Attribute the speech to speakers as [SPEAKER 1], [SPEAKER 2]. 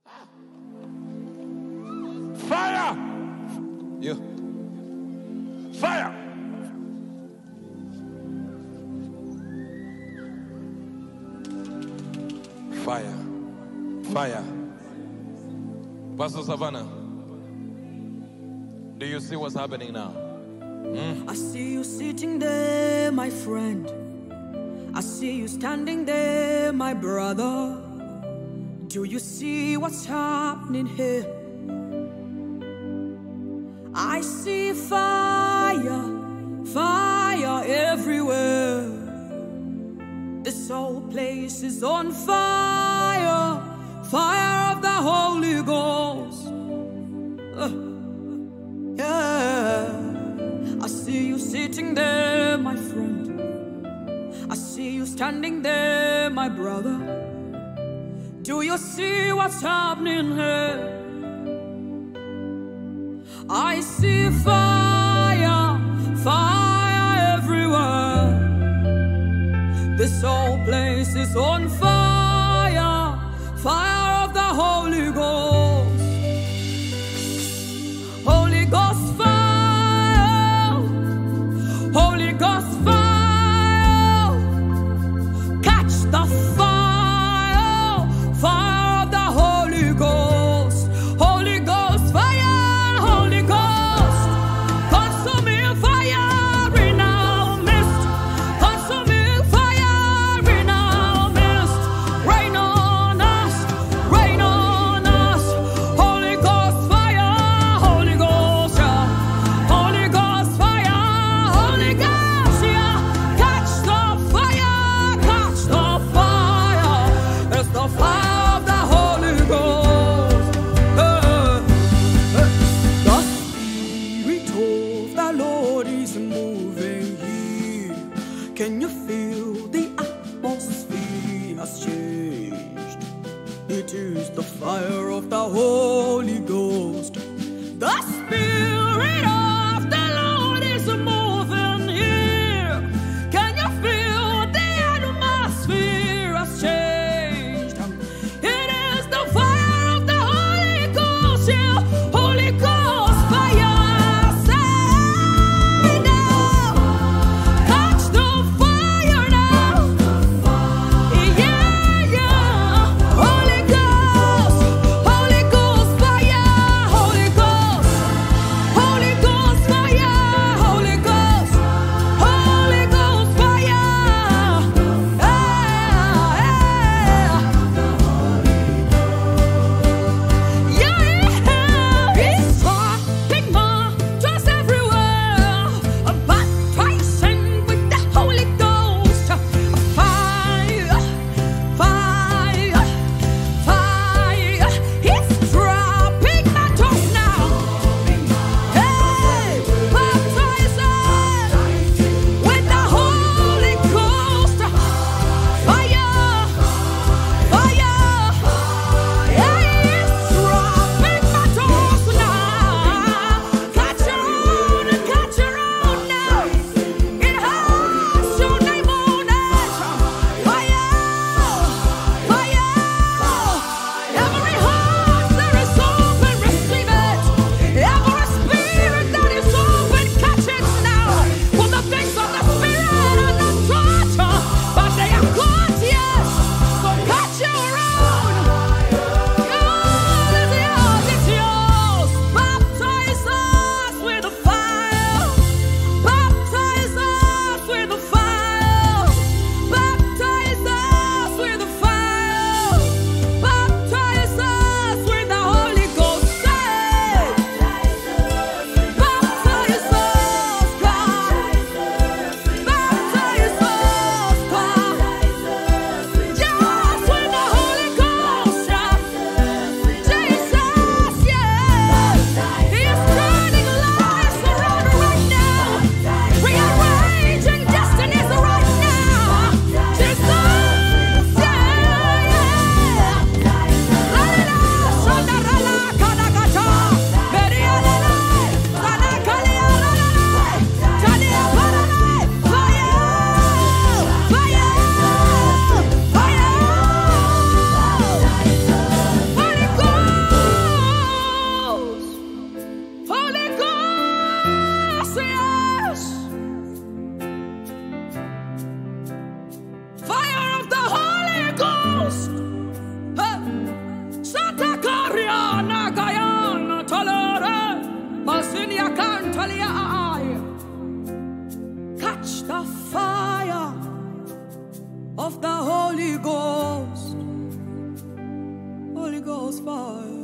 [SPEAKER 1] Fire!
[SPEAKER 2] Yeah.
[SPEAKER 1] Fire!
[SPEAKER 2] Fire. Fire. Pastor Savannah, do you see what's happening now?
[SPEAKER 3] I see you sitting there, my friend. I see you standing there, my brother. Do you see what's happening here? I see fire, fire everywhere. This whole place is on fire, fire of the Holy Ghost. Yeah. I see you sitting there, my friend. I see you standing there, my brother. Do you see what's happening here? I see fire, fire everywhere. This whole place is on fire, fire of the Holy Ghost. Holy Ghost fire, Holy Ghost fire. Catch the fire, fire of the Holy Ghost. Holy Ghost fire, Holy Ghost. Consuming fire in our midst. Consuming fire in our midst. Rain on us, rain on us. Holy Ghost fire, Holy Ghost, yeah. Holy Ghost fire, Holy Ghost, yeah. Catch the fire, catch the fire. It's the fire of the Holy Ghost. The Spirit of the Lord is moving here. Can you feel the atmosphere has changed? It is the fire of the Holy Ghost. The Spirit of the Lord is moving here. Can you feel the atmosphere has changed? It is the fire of the Holy Ghost, yeah. Holy Ghost fire, say now. Catch the fire now. Yeah, yeah. Holy Ghost fire, Catch the fire of the Holy Ghost. Holy Ghost fire.